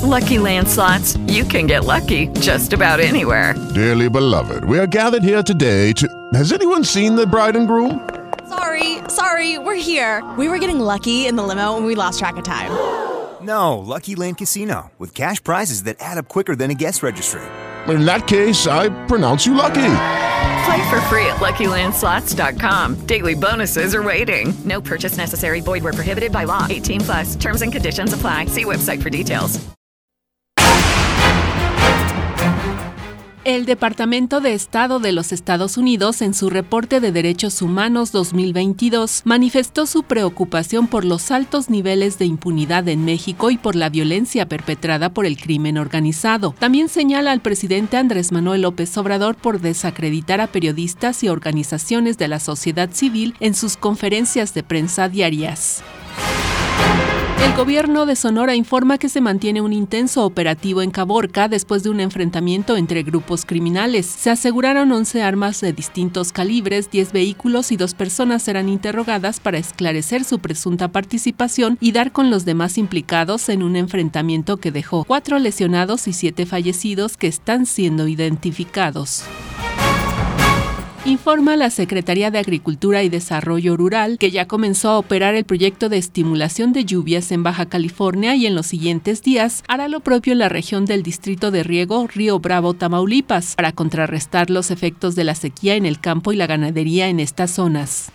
Lucky Land Slots, you can get lucky just about anywhere. Dearly beloved, we are gathered here today to... Has anyone seen the bride and groom? Sorry, we're here. We were getting lucky in the limo and we lost track of time. No, Lucky Land Casino, with cash prizes that add up quicker than a guest registry. In that case, I pronounce you lucky. Play for free at LuckyLandSlots.com. Daily bonuses are waiting. No purchase necessary. Void where prohibited by law. 18+. Terms and conditions apply. See website for details. El Departamento de Estado de los Estados Unidos, en su reporte de Derechos Humanos 2022, manifestó su preocupación por los altos niveles de impunidad en México y por la violencia perpetrada por el crimen organizado. También señala al presidente Andrés Manuel López Obrador por desacreditar a periodistas y organizaciones de la sociedad civil en sus conferencias de prensa diarias. El gobierno de Sonora informa que se mantiene un intenso operativo en Caborca después de un enfrentamiento entre grupos criminales. Se aseguraron 11 armas de distintos calibres, 10 vehículos y 2 personas serán interrogadas para esclarecer su presunta participación y dar con los demás implicados en un enfrentamiento que dejó 4 lesionados y 7 fallecidos que están siendo identificados. Informa la Secretaría de Agricultura y Desarrollo Rural que ya comenzó a operar el proyecto de estimulación de lluvias en Baja California y en los siguientes días hará lo propio en la región del distrito de riego Río Bravo, Tamaulipas, para contrarrestar los efectos de la sequía en el campo y la ganadería en estas zonas.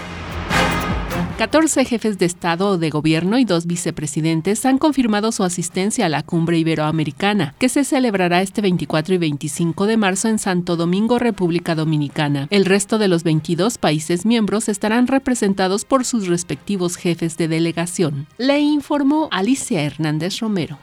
14 jefes de Estado o de Gobierno y 2 vicepresidentes han confirmado su asistencia a la Cumbre Iberoamericana, que se celebrará este 24 y 25 de marzo en Santo Domingo, República Dominicana. El resto de los 22 países miembros estarán representados por sus respectivos jefes de delegación. Le informó Alicia Hernández Romero.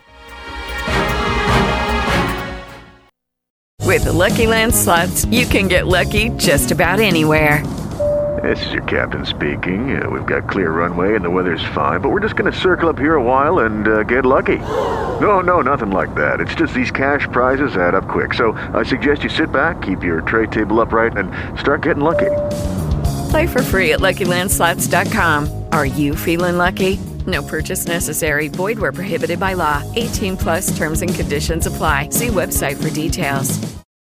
With the Lucky Land Slots, you can get lucky just about anywhere. This is your captain speaking. We've got clear runway and the weather's fine, but we're just going to circle up here a while and get lucky. No, nothing like that. It's just these cash prizes add up quick. So I suggest you sit back, keep your tray table upright, and start getting lucky. Play for free at LuckyLandSlots.com. Are you feeling lucky? No purchase necessary. Void where prohibited by law. 18+ terms and conditions apply. See website for details.